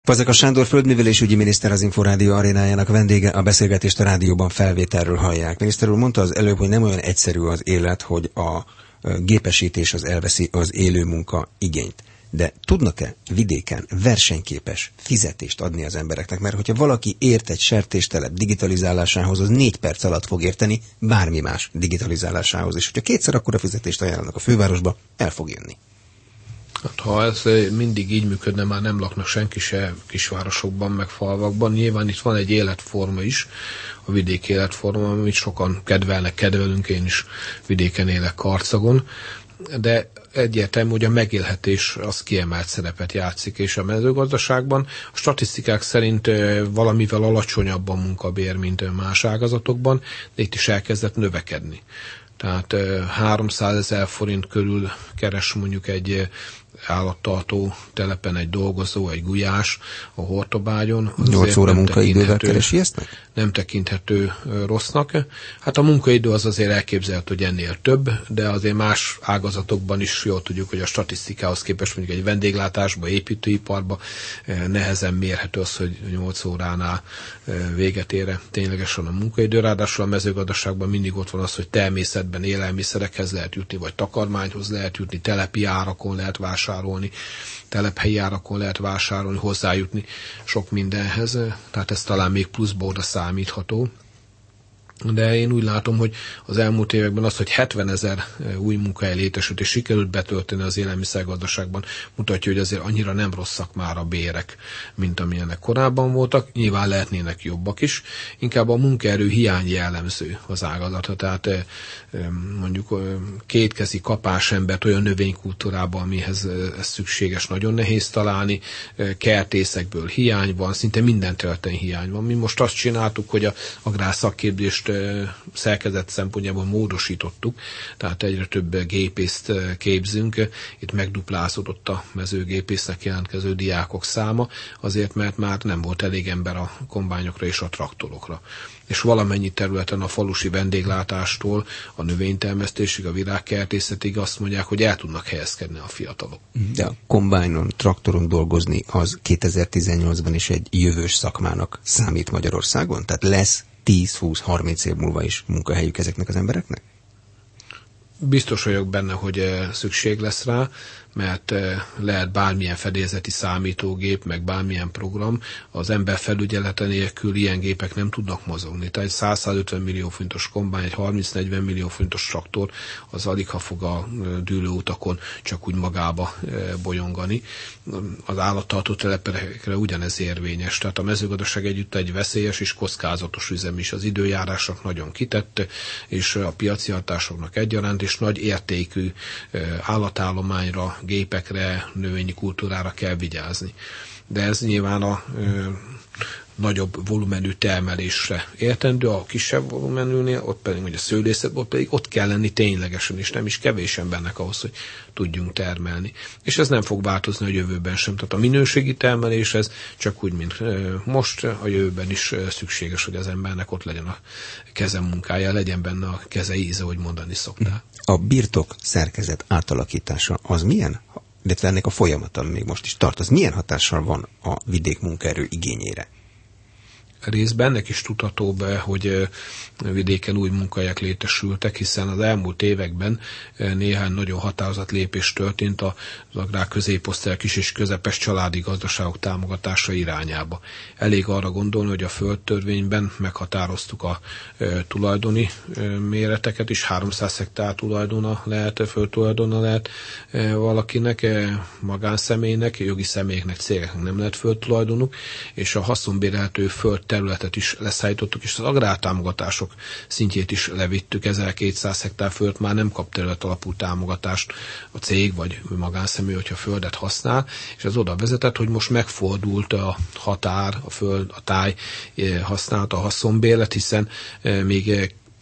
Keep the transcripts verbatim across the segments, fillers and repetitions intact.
Fazekas Sándor földművelésügyi miniszter, az Inforádió arénájának vendége, a beszélgetést a rádióban felvételről hallják. Miniszter úr mondta az előbb, hogy nem olyan egyszerű az élet, hogy a gépesítés az elveszi az élő munka igényt. De tudnak-e vidéken versenyképes fizetést adni az embereknek? Mert hogyha valaki ért egy sertéstelep digitalizálásához, az négy perc alatt fog érteni bármi más digitalizálásához. És hogyha kétszer akkora fizetést ajánlanak a fővárosba, el fog jönni. Hát, ha ez mindig így működne, már nem laknak senki se kisvárosokban, meg falvakban. Nyilván itt van egy életforma is, a vidéki életforma, amit sokan kedvelnek, kedvelünk, én is vidéken élek, Karcagon, de egyértelmű, hogy a megélhetés az kiemelt szerepet játszik, és a mezőgazdaságban a statisztikák szerint valamivel alacsonyabb a munkabér, mint más ágazatokban, de itt is elkezdett növekedni. Tehát háromszázezer forint körül keres mondjuk egy állattartó telepen egy dolgozó, egy gulyás a Hortobágyon. nyolc óra munkaidővel keresi ezt meg? Nem tekinthető rossznak. Hát a munkaidő az azért elképzelhető, hogy ennél több, de azért más ágazatokban is jól tudjuk, hogy a statisztikához képest mondjuk egy vendéglátásban, építőiparban nehezen mérhető az, hogy nyolc óránál véget ér ténylegesen a munkaidő. Ráadásul a mezőgazdaságban mindig ott van az, hogy természetben élelmiszerekhez lehet jutni, vagy takarmányhoz lehet jutni, telepi árakon lehet vásárolni, telephelyi árakon lehet vásárolni, hozzájutni sok mindenhez, tehát ez talán még pluszba oda számítható. De én úgy látom, hogy az elmúlt években az, hogy hetvenezer új munkahely létesült, és sikerült betölteni az élelmiszergazdaságban, mutatja, hogy azért annyira nem rosszak már a bérek, mint amilyenek korábban voltak. Nyilván lehetnének jobbak is. Inkább a munkaerő hiány jellemző az ágazatra. Tehát mondjuk kétkezi kapásembert olyan növénykultúrában, amihez ez szükséges, nagyon nehéz találni. Kertészekből hiány van, szinte minden területen hiány van. Mi most azt csináltuk, hogy a agrárszakképzést szerkezet szempontjából módosítottuk, tehát egyre több gépészt képzünk. Itt megduplázódott a mezőgépésznek jelentkező diákok száma, azért, mert már nem volt elég ember a kombányokra és a traktorokra. És valamennyi területen a falusi vendéglátástól a növénytermesztésig, a virágkertészetig azt mondják, hogy el tudnak helyezkedni a fiatalok. De a kombájnon, traktoron dolgozni az kétezer-tizennyolcban is egy jövős szakmának számít Magyarországon? Tehát lesz tíz, húsz, harminc év múlva is munkahelyük ezeknek az embereknek? Biztos vagyok benne, hogy szükség lesz rá, mert lehet bármilyen fedélzeti számítógép, meg bármilyen program, az ember felügyelete nélkül ilyen gépek nem tudnak mozogni. Tehát egy száz-százötven millió forintos kombány, egy harminc-negyven millió forintos traktor, az alig ha fog a dűlőutakon csak úgy magába bolyongani. Az állattartó telepekre ugyanez érvényes. Tehát a mezőgazdaság együtt egy veszélyes és kockázatos üzem is. Az időjárásnak nagyon kitett, és a piaci hatásoknak egyaránt, és nagy értékű állatállományra, gépekre, növényi kultúrára kell vigyázni. De ez nyilván a ö, nagyobb volumenű termelésre értendő, a kisebb volumenűnél, ott pedig, hogy a szőlészetben, ott pedig ott kell lenni ténylegesen, és nem is kevés embernek ahhoz, hogy tudjunk termelni. És ez nem fog változni a jövőben sem. Tehát a minőségi termelés ez csak úgy, mint most, a jövőben is szükséges, hogy az embernek ott legyen a keze munkája, legyen benne a keze íze, hogy mondani szokták. A birtok szerkezet átalakítása az milyen, illetve ennek a folyamata még most is tart, az milyen hatással van a vidék munkaerő igényére? Részben ennek is tudható be, hogy vidéken új munkahelyek létesültek, hiszen az elmúlt években néhány nagyon határozott lépés történt az agrár középosztály, kis és közepes családi gazdaságok támogatása irányába. Elég arra gondolni, hogy a földtörvényben meghatároztuk a tulajdoni méreteket is, háromszáz hektár tulajdona lehet, földtulajdona lehet valakinek, magánszemélynek, jogi személyeknek, cégeknek nem lehet földtulajdonuk, és a haszonbérelhető föld területet is leszállítottuk, és az agrártámogatások szintjét is levittük. ezerkétszáz hektár föld már nem kap terület alapú támogatást a cég vagy magánszemély, hogyha földet használ, és ez oda vezetett, hogy most megfordult a határ, a föld, a táj használata, a haszonbérlet, hiszen még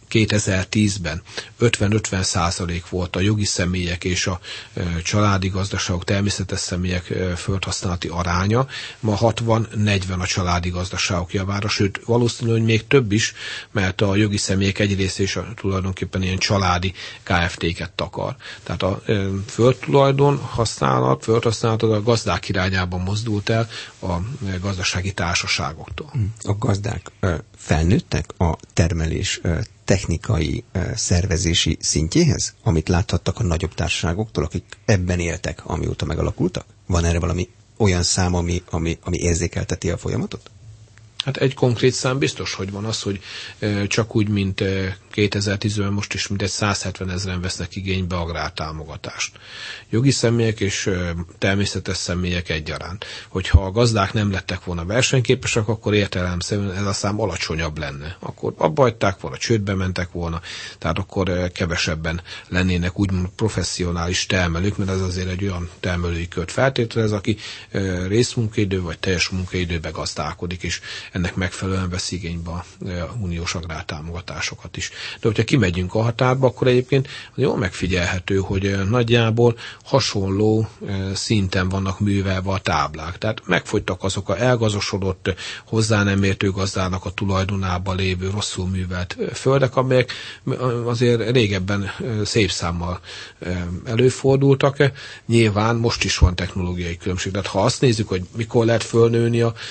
kétezer-tízben ötven-ötven százalék volt a jogi személyek és a családi gazdaságok, természetes személyek földhasználati aránya, ma hatvan-negyven a családi gazdaságok javára, sőt valószínű, hogy még több is, mert a jogi személyek egy része is tulajdonképpen ilyen családi ká ef té-ket takar. Tehát a földtulajdon használat, földhasználat a gazdák irányában mozdult el a gazdasági társaságoktól. A gazdák felnőttek a termelés technikai szervezési szintjéhez, amit láthattak a nagyobb társaságoktól, akik ebben éltek, amióta megalakultak? Van erre valami olyan szám, ami, ami, ami érzékelteti a folyamatot? Hát egy konkrét szám biztos, hogy van az, hogy csak úgy, mint kétezer-tízben most is mintegy száz hetven ezeren vesznek igénybe agrártámogatást. Jogi személyek és természetes személyek egyaránt. Hogyha a gazdák nem lettek volna versenyképesek, akkor értelemszerűen ez a szám alacsonyabb lenne. Akkor abba hagyták volna, csődbe mentek volna, tehát akkor kevesebben lennének úgymond professzionális termelők, mert ez azért egy olyan termelői kört feltételez, aki részmunkaidő vagy teljes munkaidőbe gazdálkodik, és ennek megfelelően vesz igénybe a uniós agrártámogatásokat is. De hogyha kimegyünk a határba, akkor egyébként jól megfigyelhető, hogy nagyjából hasonló szinten vannak művelve a táblák. Tehát megfogytak azok a elgazosodott, hozzá nem értő gazdának a tulajdonában lévő rosszul művelt földek, amelyek azért régebben szép számmal előfordultak. Nyilván most is van technológiai különbség. Tehát ha azt nézzük, hogy mikor lehet fölnőni a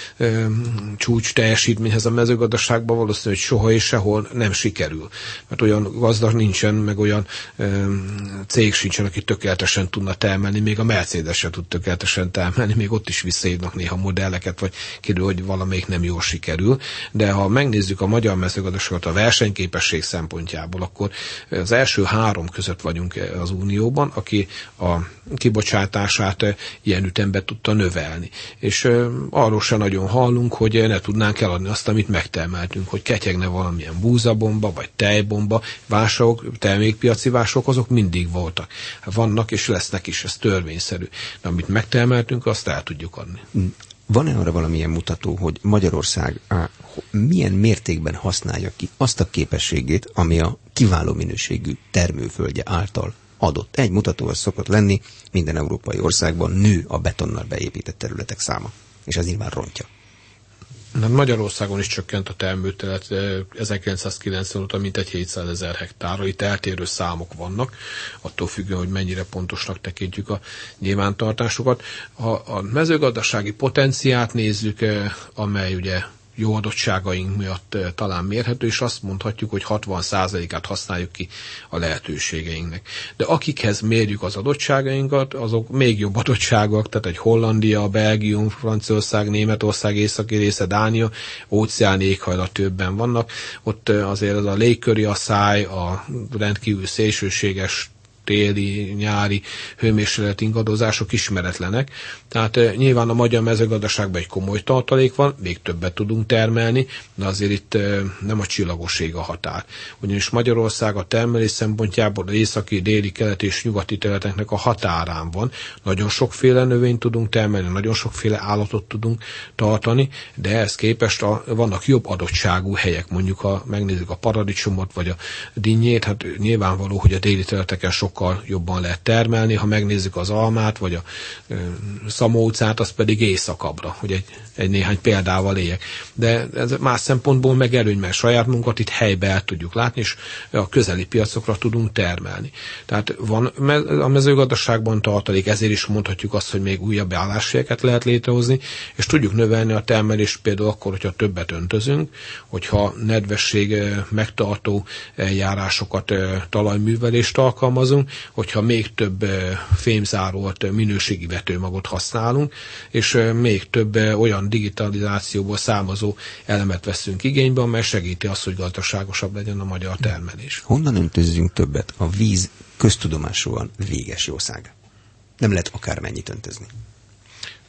csúcs teljesítményhez a mezőgazdaságban, valószínű, hogy soha és sehol nem sikerül. Mert olyan gazdag nincsen, meg olyan ö, cég sincsen, aki tökéletesen tudna termelni, még a Mercedes sem tud tökéletesen termelni, még ott is visszaívnak néha modelleket, vagy kiderül, hogy valamelyik nem jól sikerül. De ha megnézzük a magyar mezőgazdaságot a versenyképesség szempontjából, akkor az első három között vagyunk az Unióban, aki a kibocsátását ilyen ütemben tudta növelni. És ö, arról se nagyon hallunk, hogy ne tudnánk eladni azt, amit megtermeltünk, hogy ketyegne valamilyen búzabomba, vagy tejbomba, vásárok, termékpiaci vásárok, azok mindig voltak. Vannak és lesznek is, ez törvényszerű. De amit megtermeltünk, azt el tudjuk adni. Van-e arra valamilyen mutató, hogy Magyarország á, milyen mértékben használja ki azt a képességét, ami a kiváló minőségű termőföldje által adott? Egy mutató az szokott lenni, minden európai országban nő a betonnal beépített területek száma, és ez nyilván rontja. Magyarországon is csökkent a termőterület ezerkilencszázkilencven óta mintegy hétszázezer hektárra. Itt eltérő számok vannak, attól függően, hogy mennyire pontosnak tekintjük a nyilvántartásokat. Ha a mezőgazdasági potenciát nézzük, amely ugye jó adottságaink miatt talán mérhető, és azt mondhatjuk, hogy hatvan százalékát használjuk ki a lehetőségeinknek. De akikhez mérjük az adottságainkat, azok még jobb adottságok, tehát egy Hollandia, Belgium, Franciaország, Németország, északi része, Dánia, óceáni éghajlat többen vannak. Ott azért az a légköri asszály, a rendkívül szélsőséges téli, nyári hőmérséklet ingadozások ismeretlenek. Tehát e, nyilván a magyar mezőgazdaságban egy komoly tartalék van, még többet tudunk termelni, de azért itt e, nem a csillagoség a határ. Ugyanis Magyarország a termelés szempontjából az északi, déli, keleti és nyugati területeknek a határán van. Nagyon sokféle növényt tudunk termelni, nagyon sokféle állatot tudunk tartani, de ehhez képest a, vannak jobb adottságú helyek, mondjuk ha megnézzük a paradicsomot vagy a dinnyét, hát nyilvánvaló, hogy a déli területeken sok jobban lehet termelni, ha megnézzük az almát, vagy a e, szamócát, az pedig északabbra, hogy egy, egy néhány példával éljek. De ez más szempontból meg előny, mert saját munkat itt helybe el tudjuk látni, és a közeli piacokra tudunk termelni. Tehát van a mezőgazdaságban tartalék, ezért is mondhatjuk azt, hogy még újabb álláshelyeket lehet létrehozni, és tudjuk növelni a termelést például akkor, hogyha többet öntözünk, hogyha nedvesség megtartó eljárásokat, talajművelést alkalmazunk, hogyha még több fémzárolt minőségi vetőmagot használunk, és még több olyan digitalizációból származó elemet veszünk igénybe, amely segíti azt, hogy gazdaságosabb legyen a magyar termelés. Honnan öntözzünk többet? A víz köztudomásúan véges jószág. Nem lehet akármennyit öntözni.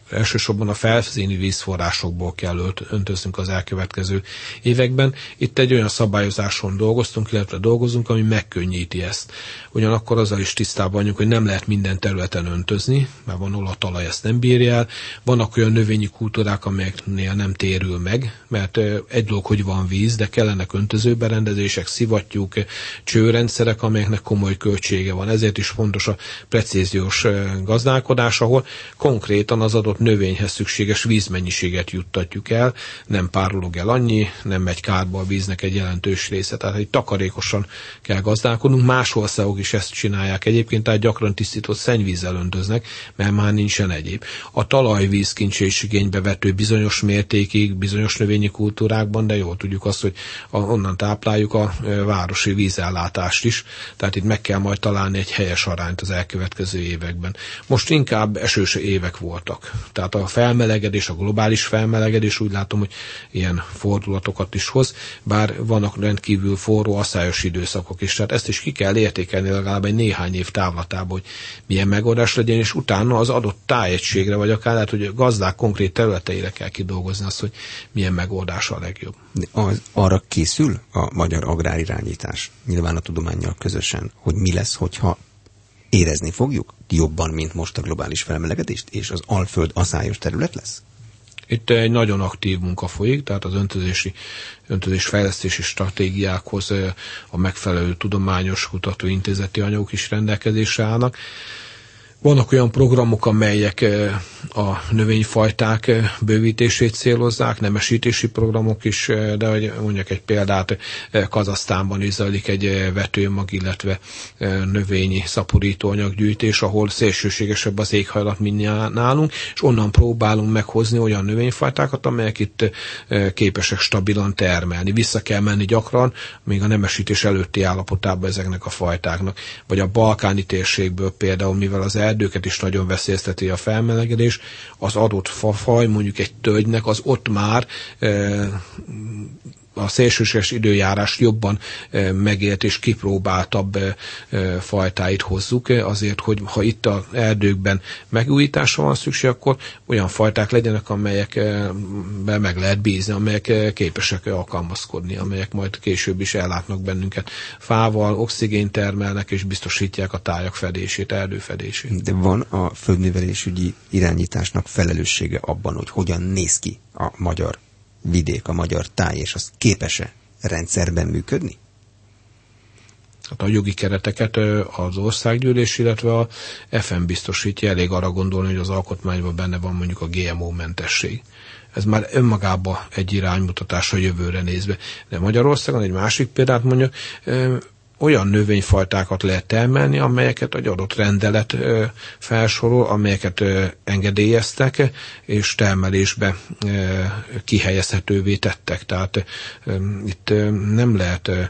elsősorban a felszíni vízforrásokból kell öntöznünk az elkövetkező években. Itt egy olyan szabályozáson dolgoztunk, illetve dolgozunk, ami megkönnyíti ezt. Ugyanakkor azzal is tisztában vagyunk, hogy nem lehet minden területen öntözni, mert van, ahol a talaj ezt nem bírja el. Vannak olyan növényi kultúrák, amelyeknél nem térül meg, mert egy dolog, hogy van víz, de kellenek öntözőberendezések, szivattyúk, csőrendszerek, amelyeknek komoly költsége van. Ezért is fontos a precíziós gazdálkodás, ahol konkrétan az adott növényhez szükséges vízmennyiséget juttatjuk el, nem párolog el annyi, nem megy kárba a víznek egy jelentős része. Tehát egy takarékosan kell gazdálkodnunk. Más országok is ezt csinálják egyébként, tehát gyakran tisztított szennyvízzel öntöznek, mert már nincsen egyéb. A talajvíz kincse is igénybe vető bizonyos mértékig, bizonyos növényi kultúrákban, de jól tudjuk azt, hogy onnan tápláljuk a városi vízellátást is, tehát itt meg kell majd találni egy helyes arányt az elkövetkező években. Most inkább esős évek voltak. Tehát a felmelegedés, a globális felmelegedés úgy látom, hogy ilyen fordulatokat is hoz, bár vannak rendkívül forró, asszályos időszakok is. Tehát ezt is ki kell értékelni legalább egy néhány év távlatában, hogy milyen megoldás legyen, és utána az adott tájegységre, vagy akár lehet, hogy a gazdák konkrét területeire kell kidolgozni azt, hogy milyen megoldás a legjobb. Az, arra készül a magyar agrárirányítás, nyilván a tudománnyal közösen, hogy mi lesz, hogyha érezni fogjuk jobban, mint most a globális felmelegedést, és az Alföld aszályos terület lesz? Itt egy nagyon aktív munka folyik, tehát az öntözési, öntözésfejlesztési stratégiákhoz a megfelelő tudományos kutatóintézeti anyagok is rendelkezésre állnak. Vannak olyan programok, amelyek a növényfajták bővítését célozzák, nemesítési programok is, de hogy mondjak egy példát, Kazahsztánban is zajlik egy vetőmag, illetve növényi szaporítóanyaggyűjtés, ahol szélsőségesebb az éghajlat, mint nálunk, és onnan próbálunk meghozni olyan növényfajtákat, amelyek itt képesek stabilan termelni. Vissza kell menni gyakran, még a nemesítés előtti állapotába ezeknek a fajtáknak. Vagy a balkáni térségből például, mivel az erdőket is nagyon veszélyezteti a felmelegedés, az adott fafaj, mondjuk egy tölgynek, az ott már e, a szélsőséges időjárás jobban e, megélt és kipróbáltabb e, e, fajtáit hozzuk, azért, hogy ha itt az erdőkben megújításra van szükség, akkor olyan fajták legyenek, amelyekben meg lehet bízni, amelyek képesek alkalmazkodni, amelyek majd később is ellátnak bennünket fával, oxigént termelnek és biztosítják a tájak fedését, erdőfedését. De van a földművelésügyi irányításnak felelőssége abban, hogy hogyan néz ki a magyar vidék, a magyar táj, és az képes-e rendszerben működni? Hát a jogi kereteket az országgyűlés, illetve a ef em biztosítja. Elég arra gondolni, hogy az alkotmányban benne van mondjuk a gé em o-mentesség. Ez már önmagában egy iránymutatás a jövőre nézve. De Magyarországon egy másik példát mondjuk, olyan növényfajtákat lehet termelni, amelyeket egy adott rendelet ö, felsorol, amelyeket ö, engedélyeztek, és termelésbe ö, kihelyezhetővé tettek. Tehát ö, itt ö, nem lehet ö,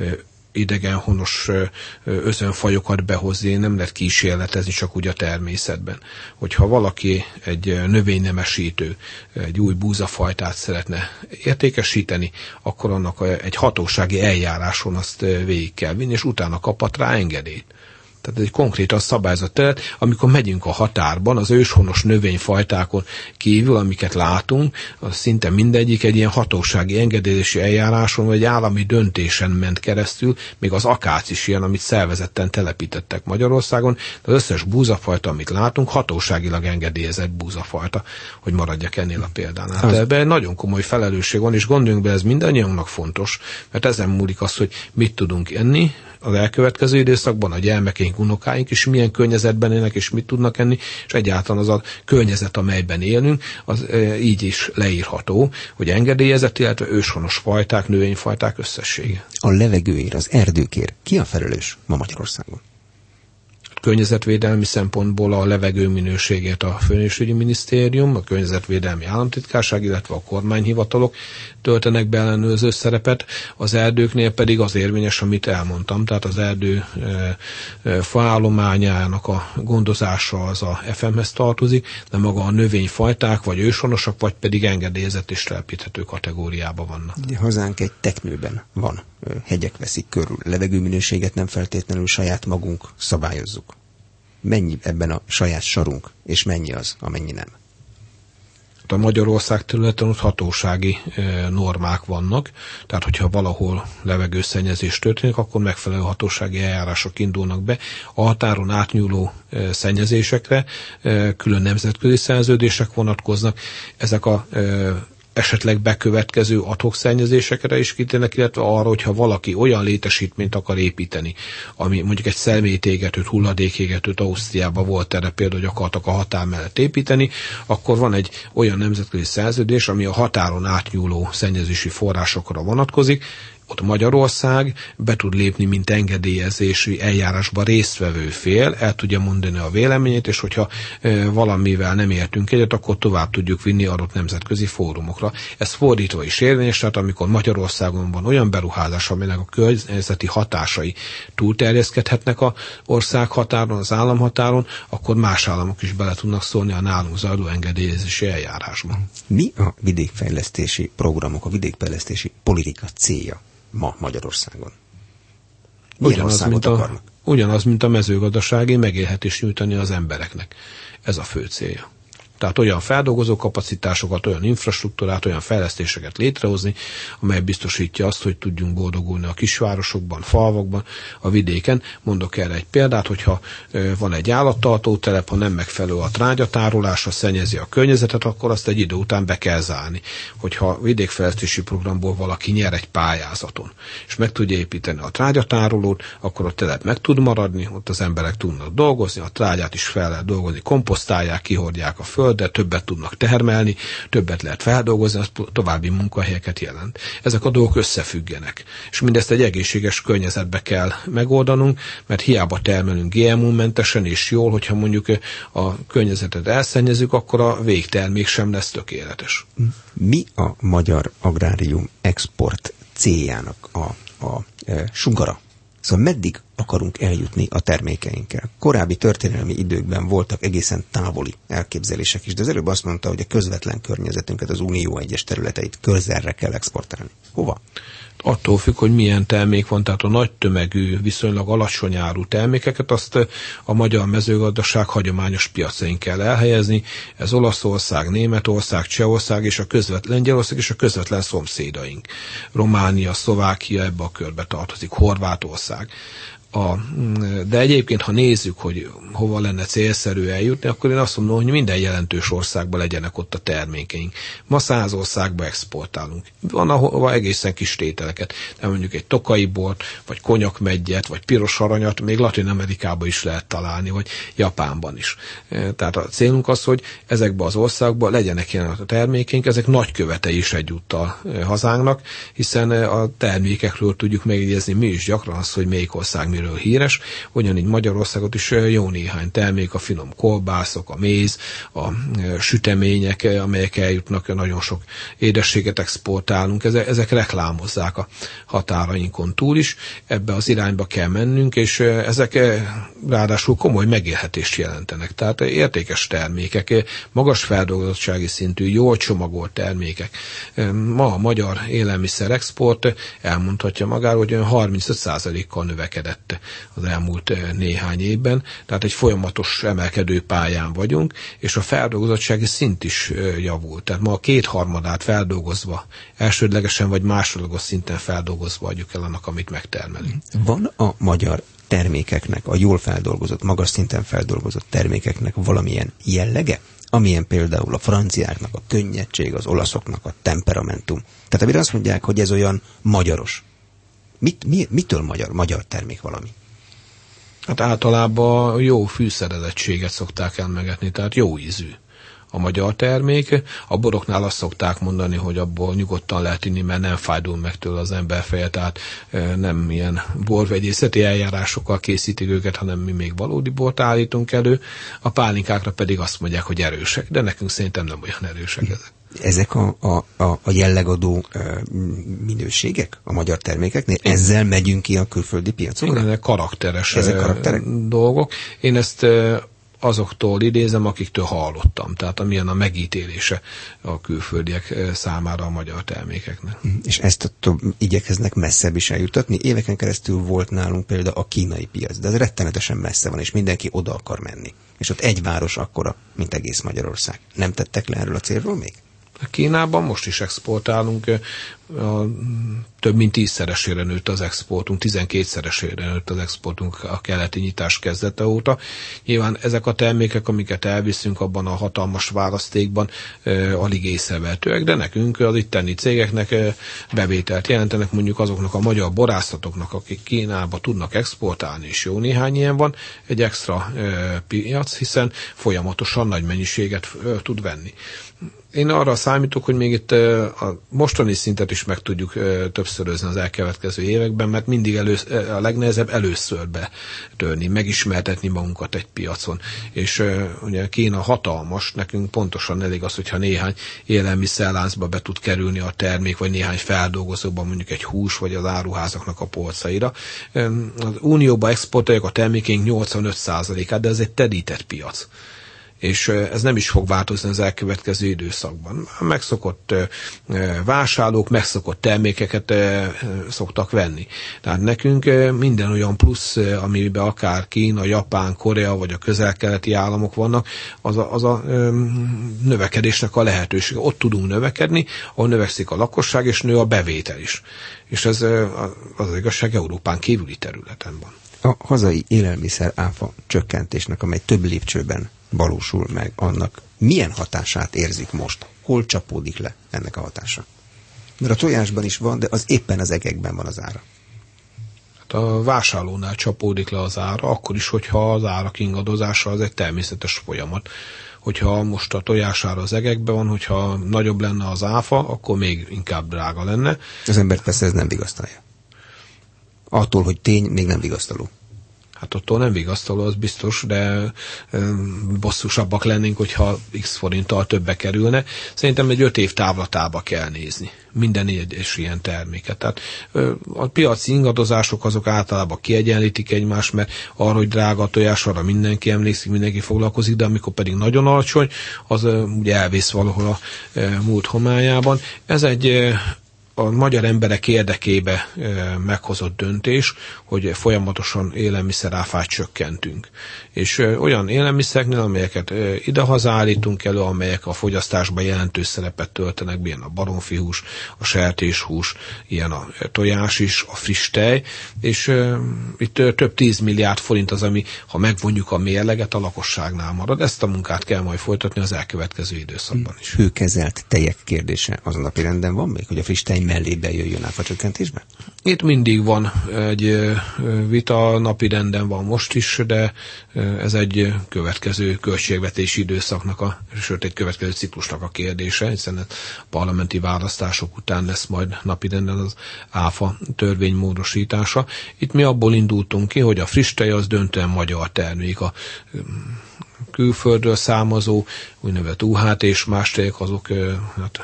idegenhonos özönfajokat behozni, nem lehet kísérletezni csak úgy a természetben. Hogyha valaki egy növénynemesítő, egy új búzafajtát szeretne értékesíteni, akkor annak egy hatósági eljáráson azt végig kell vinni, és utána kaphat rá engedélyt. Tehát egy konkrétan szabályozott terület, amikor megyünk a határban, az őshonos növényfajtákon kívül, amiket látunk, az szinte mindegyik egy ilyen hatósági engedélyezési eljáráson, vagy egy állami döntésen ment keresztül, még az akác is ilyen, amit szervezetten telepítettek Magyarországon, de az összes búzafajta, amit látunk, hatóságilag engedélyezett búzafajta, hogy maradjak ennél a példánál. Hát ebben nagyon komoly felelősség van, és gondoljunk be, ez mindannyiunknak fontos, mert ezen múlik az, hogy mit tudunk enni az elkövetkező időszakban, a gyermekeink, unokáink is milyen környezetben élnek, és mit tudnak enni, és egyáltalán az a környezet, amelyben élünk, az e, így is leírható, hogy engedélyezett, illetve őshonos fajták, növényfajták összessége. A levegőért, az erdőkért ki a felelős ma Magyarországon? Környezetvédelmi szempontból a levegő minőségét a Főnösügyi Minisztérium, a Környezetvédelmi Államtitkárság, illetve a kormányhivatalok töltenek be ellenőrző szerepet, az erdőknél pedig az érvényes, amit elmondtam, tehát az erdő e, e, faállományának a gondozása az a ef emhez tartozik, de maga a növényfajták vagy őshonosak, vagy pedig engedélyezett és telepíthető kategóriában vannak. Hazánk egy teknőben van, hegyek veszik körül, levegőminőséget nem feltétlenül saját magunk szabályozzuk. Mennyi ebben a saját sarunk, és mennyi az, amennyi nem? A Magyarország területen ott hatósági normák vannak, tehát hogyha valahol levegőszennyezés történik, akkor megfelelő hatósági eljárások indulnak be. A határon átnyúló szennyezésekre külön nemzetközi szerződések vonatkoznak. Ezek a esetleg bekövetkező ad-hoc szennyezésekre is kitérnek, illetve arra, hogyha valaki olyan létesítményt akar építeni, ami mondjuk egy személytégetőt, hulladékégetőt, Ausztriában volt erre például, hogy akartak a határ mellett építeni, akkor van egy olyan nemzetközi szerződés, ami a határon átnyúló szennyezési forrásokra vonatkozik. Ott Magyarország be tud lépni, mint engedélyezési eljárásban résztvevő fél, el tudja mondani a véleményét, és hogyha e, valamivel nem értünk egyet, akkor tovább tudjuk vinni adott nemzetközi fórumokra. Ez fordítva is érvényes, tehát amikor Magyarországon van olyan beruházás, aminek a környezeti hatásai túlterjeszkedhetnek az ország határon, az államhatáron, akkor más államok is bele tudnak szólni a nálunk zajló engedélyezési eljárásban. Mi a vidékfejlesztési programok, a vidékfejlesztési politika célja ma Magyarországon? Milyen ugyanaz, országot mint a, akarnak? Ugyanaz, mint a mezőgazdasági megélhetést nyújtani az embereknek. Ez a fő célja. Tehát olyan feldolgozó kapacitásokat, olyan infrastruktúrát, olyan fejlesztéseket létrehozni, amely biztosítja azt, hogy tudjunk boldogulni a kisvárosokban, falvakban, a vidéken. Mondok erre egy példát, hogyha van egy állattartótelep, ha nem megfelelő a trágyatárolása, szennyezi a környezetet, akkor azt egy idő után be kell zárni. Hogyha vidékfejlesztési programból valaki nyer egy pályázaton, és meg tudja építeni a trágyatárolót, akkor a telep meg tud maradni, ott az emberek tudnak dolgozni, a trágyát is fel lehet dolgozni, komposztálják, kihordják a föld, de többet tudnak termelni, többet lehet feldolgozni, az további munkahelyeket jelent. Ezek a dolgok összefüggenek. És mindezt egy egészséges környezetbe kell megoldanunk, mert hiába termelünk gé em o-mentesen és jól, hogyha mondjuk a környezetet elszennyezünk, akkor a végtermék sem lesz tökéletes. Mi a magyar agrárium export céljának a, a e, sugara? Szóval meddig akarunk eljutni a termékeinkkel? Korábbi történelmi időkben voltak egészen távoli elképzelések is, de az előbb azt mondta, hogy a közvetlen környezetünket, az Unió egyes területeit közelre kell exportálni. Hova? Attól függ, hogy milyen termék van, tehát a nagy tömegű, viszonylag alacsony áru termékeket azt a magyar mezőgazdaság hagyományos piacain kell elhelyezni. Ez Olaszország, Németország, Csehország és a közvetlen Lengyelország és a közvetlen szomszédaink. Románia, Szlovákia ebbe a körbe tartozik, Horvátország. A, de egyébként, ha nézzük, hogy hova lenne célszerű eljutni, akkor én azt mondom, hogy minden jelentős országban legyenek ott a termékeink. Ma száz országba exportálunk. Van ahova egészen kis tételeket. De mondjuk egy tokai bort, vagy konyakmeggyet, vagy piros aranyat még Latin-Amerikában is lehet találni, vagy Japánban is. Tehát a célunk az, hogy ezekben az országban legyenek ilyen a termékeink, ezek nagykövetei is egyúttal hazánknak, hiszen a termékekről tudjuk megjegyezni mi is gyakran azt, hogy melyik ország miről híres, ugyanígy Magyarországot is jó néhány termék, a finom kolbászok, a méz, a sütemények, amelyek eljutnak, nagyon sok édességet exportálunk, ezek, ezek reklámozzák a határainkon túl is, ebbe az irányba kell mennünk, és ezek ráadásul komoly megélhetést jelentenek, tehát értékes termékek, magas feldolgozottsági szintű, jól csomagolt termékek. Ma a magyar élelmiszer export elmondhatja magáról, hogy olyan harmincöt százalékkal növekedett az elmúlt néhány évben, tehát egy folyamatos emelkedő pályán vagyunk, és a feldolgozottsági szint is javult. Tehát ma a kétharmadát feldolgozva, elsődlegesen vagy másodlagos szinten feldolgozva adjuk el annak, amit megtermelünk. Van a magyar termékeknek, a jól feldolgozott, magas szinten feldolgozott termékeknek valamilyen jellege? Amilyen például a franciáknak a könnyedség, az olaszoknak a temperamentum. Tehát amire azt mondják, hogy ez olyan magyaros. Mit, mi, mitől magyar, magyar termék valami? Hát általában jó fűszerezettséget szokták elmegetni, tehát jó ízű a magyar termék. A boroknál azt szokták mondani, hogy abból nyugodtan lehet inni, mert nem fájdul meg tőle az ember feje, tehát nem ilyen borvegyészeti eljárásokkal készítik őket, hanem mi még valódi bort állítunk elő. A pálinkákra pedig azt mondják, hogy erősek, de nekünk szerintem nem olyan erősek ezek. Ezek a, a, a jellegadó e, minőségek a magyar termékeknél? Ezzel megyünk ki a külföldi piacokra? Igen, karakteres Ezek karakterek? dolgok. Én ezt azoktól idézem, akiktől hallottam. Tehát amilyen a megítélése a külföldiek számára a magyar termékeknek. És ezt igyekeznek messzebb is eljutatni. Éveken keresztül volt nálunk például a kínai piac, de ez rettenetesen messze van, és mindenki oda akar menni. És ott egy város akkora, mint egész Magyarország. Nem tettek le erről a célról még? Kínában most is exportálunk, a, több mint tízszeresére nőtt az exportunk, tizenkétszeresére nőtt az exportunk a keleti nyitás kezdete óta. Nyilván ezek a termékek, amiket elviszünk abban a hatalmas választékban, e, alig észrevehetőek, de nekünk, az itteni cégeknek e, bevételt jelentenek, mondjuk azoknak a magyar borászatoknak, akik Kínába tudnak exportálni, és jó néhány ilyen van, egy extra e, piac, hiszen folyamatosan nagy mennyiséget e, tud venni. Én arra számítok, hogy még itt a mostani szintet is meg tudjuk többszörözni az elkövetkező években, mert mindig elősz, a legnehezebb először betörni, megismertetni magunkat egy piacon. És ugye Kína hatalmas, nekünk pontosan elég az, hogyha néhány élelmiszerláncba be tud kerülni a termék, vagy néhány feldolgozóban mondjuk egy hús, vagy az áruházaknak a polcaira. Az Unióba exportálják a termékeink nyolcvanöt százalékát, de ez egy terített piac. És ez nem is fog változni az elkövetkező időszakban. Megszokott vásárlók, megszokott termékeket szoktak venni. Tehát nekünk minden olyan plusz, amiben akár Kína, Japán, Korea vagy a közel-keleti államok vannak, az a, az a növekedésnek a lehetősége. Ott tudunk növekedni, ahol növekszik a lakosság, és nő a bevétel is. És ez az igazság Európán kívüli területen van. A hazai élelmiszer áfa csökkentésnek, amely több lépcsőben valósul meg, annak milyen hatását érzik most? Hol csapódik le ennek a hatása? Mert a tojásban is van, de az éppen az egekben van az ára. Hát a vásárlónál csapódik le az ára, akkor is, hogyha az árak ingadozása az egy természetes folyamat. Hogyha most a tojására az egekben van, hogyha nagyobb lenne az áfa, akkor még inkább drága lenne. Az embert persze ez nem vigasztalja. Attól, hogy tény, még nem vigasztaló. Hát attól nem vigasztaló, az biztos, de bosszusabbak lennénk, hogyha x forinttal többe kerülne. Szerintem egy öt év távlatába kell nézni minden egyes ilyen terméket. Tehát a piaci ingadozások azok általában kiegyenlítik egymást, mert arra, hogy drága a tojás, arra mindenki emlékszik, mindenki foglalkozik, de amikor pedig nagyon alacsony, az ugye elvész valahol a múlt homályában. Ez egy a magyar emberek érdekébe e, meghozott döntés, hogy folyamatosan élelmiszeráfát csökkentünk. És e, olyan élelmiszereknél, amelyeket e, idehaza állítunk elő, amelyek a fogyasztásban jelentős szerepet töltenek, ilyen a baromfihús, a sertéshús, ilyen a tojás is, a friss tej, és e, itt e, több tíz milliárd forint az, ami, ha megvonjuk a mérleget, a lakosságnál marad. Ezt a munkát kell majd folytatni az elkövetkező időszakban is. Hőkezelt tejek kérdése az a napi renden van még, hogy a friss tej mellé bejöjjön áfacsökkentésbe? Itt mindig van egy vita, napi renden van most is, de ez egy következő költségvetési időszaknak, a, sőt egy következő ciklusnak a kérdése, hiszen a parlamenti választások után lesz majd napi renden az áfa törvény módosítása. Itt mi abból indultunk ki, hogy a friss tej az döntően magyar termék, a külföldről származó úgynevezett u há té és más tejek, azok hát,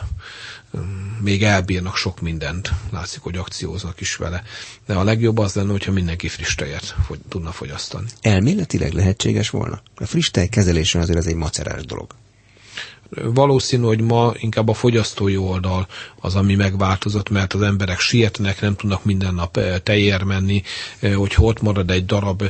még elbírnak sok mindent. Látszik, hogy akcióznak is vele. De a legjobb az lenne, hogyha mindenki friss tejet fogy, tudna fogyasztani. Elméletileg lehetséges volna? A friss tej kezelése azért az egy macerás dolog. Valószínű, hogy ma inkább a fogyasztói oldal az, ami megváltozott, mert az emberek sietnek, nem tudnak minden nap tejér menni, hogyha ott marad egy darab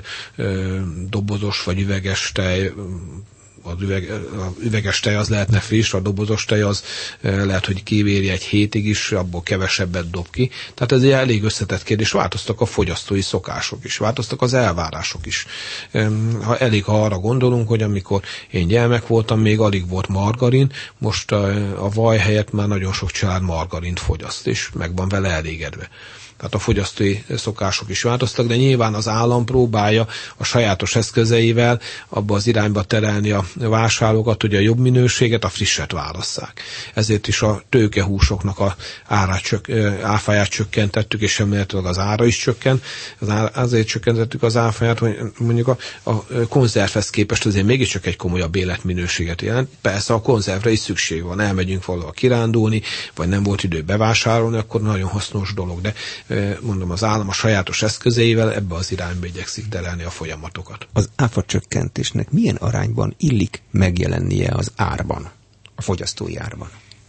dobozos vagy üveges tej, az üveg, a üveges tej az lehetne friss, a dobozos tej az lehet, hogy kivéri egy hétig is, abból kevesebbet dob ki. Tehát ez egy elég összetett kérdés. Változtak a fogyasztói szokások is, változtak az elvárások is. Ha elég, ha arra gondolunk, hogy amikor én gyermek voltam, még alig volt margarin, most a, a vaj helyett már nagyon sok család margarint fogyaszt, és meg van vele elégedve. Tehát a fogyasztói szokások is változtak, de nyilván az állam próbálja a sajátos eszközeivel abba az irányba terelni a vásárlókat, hogy a jobb minőséget, a frisset válasszák. Ezért is a tőkehúsoknak a árát csök, áfáját csökkentettük, és remélhetőleg az ára is csökkent. Az ára, azért csökkentettük az áfáját, hogy mondjuk a, a konzervhez képest azért mégiscsak egy komolyabb életminőséget jelent. Persze a konzervre is szükség van, elmegyünk valahol kirándulni, vagy nem volt idő bevásárolni, akkor nagyon hasznos dolog, de mondom, az állam a sajátos eszközeivel ebbe az irányba igyekszik terelni a folyamatokat. Az áfa csökkentésnek milyen arányban illik megjelennie az árban, a fogyasztói árban?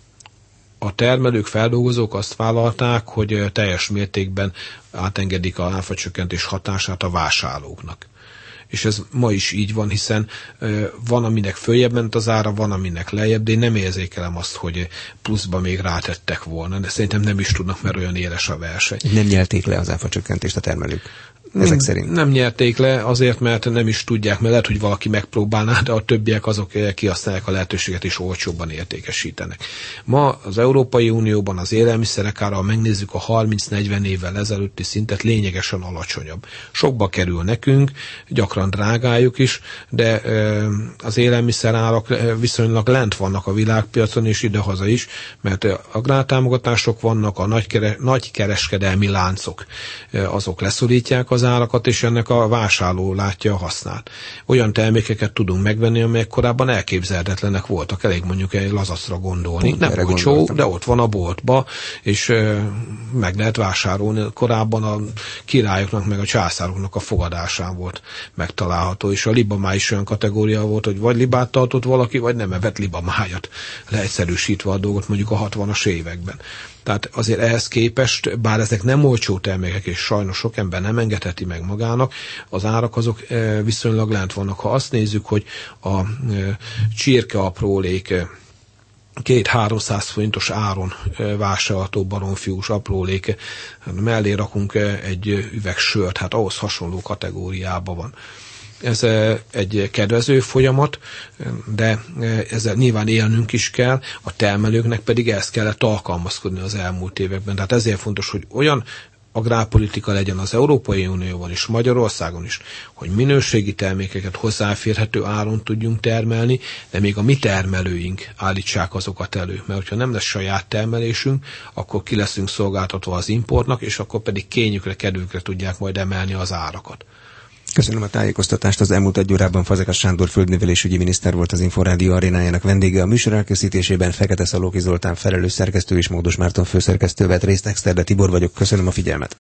A termelők, feldolgozók azt vállalták, hogy teljes mértékben átengedik az áfacsökkentés hatását a vásárlóknak. És ez ma is így van, hiszen van, aminek följebb ment az ára, van, aminek lejjebb, de én nem érzékelem azt, hogy pluszba még rátettek volna, de szerintem nem is tudnak, mert olyan éles a verseny. Nem nyelték le az áfacsökkentést a termelők? Ezek nem, szerint. Nem nyerték le azért, mert nem is tudják, mert lehet, hogy valaki megpróbálná, de a többiek azok kihasználják a lehetőséget és olcsóbban értékesítenek. Ma az Európai Unióban az élelmiszerek ára, ha megnézzük a harminc-negyven évvel ezelőtti szintet, lényegesen alacsonyabb. Sokba kerül nekünk, gyakran drágájuk is, de az élelmiszerárak viszonylag lent vannak a világpiacon és idehaza is, mert agrártámogatások vannak, a nagykere, nagykereskedelmi láncok azok leszorítják az árakat, és ennek a vásárló látja a hasznát. Olyan termékeket tudunk megvenni, amelyek korábban elképzelhetetlenek voltak. Elég mondjuk egy lazacra gondolni. Pont nem olcsó, de ott van a boltba, és e, meg lehet vásárolni. Korábban a királyoknak, meg a császároknak a fogadásán volt megtalálható, és a libamá is olyan kategória volt, hogy vagy libát tartott valaki, vagy nem evett libamájat, leegyszerűsítve a dolgot mondjuk a hatvanas években. Tehát azért ehhez képest, bár ezek nem olcsó termékek, és sajnos sok ember nem engedheti meg magának, az árak azok viszonylag lent vannak. Ha azt nézzük, hogy a csirke aprólék két-háromszáz forintos áron vásárolható baromfiús aprólék, mellé rakunk egy üveg sört, hát ahhoz hasonló kategóriában van. Ez egy kedvező folyamat, de ezzel nyilván élnünk is kell, a termelőknek pedig ehhez kellett alkalmazkodni az elmúlt években. Tehát ezért fontos, hogy olyan agrárpolitika legyen az Európai Unióban és Magyarországon is, hogy minőségi termékeket hozzáférhető áron tudjunk termelni, de még a mi termelőink állítsák azokat elő. Mert hogyha nem lesz saját termelésünk, akkor ki leszünk szolgáltatva az importnak, és akkor pedig kényükre, kedvükre tudják majd emelni az árakat. Köszönöm a tájékoztatást. Az elmúlt egy órában Fazekas Sándor földművelésügyi miniszter volt az Inforádió arénájának vendége. A műsor elkészítésében Fekete Szalóki Zoltán felelős szerkesztő és Módos Márton főszerkesztő vett részt. Exterde Tibor vagyok. Köszönöm a figyelmet.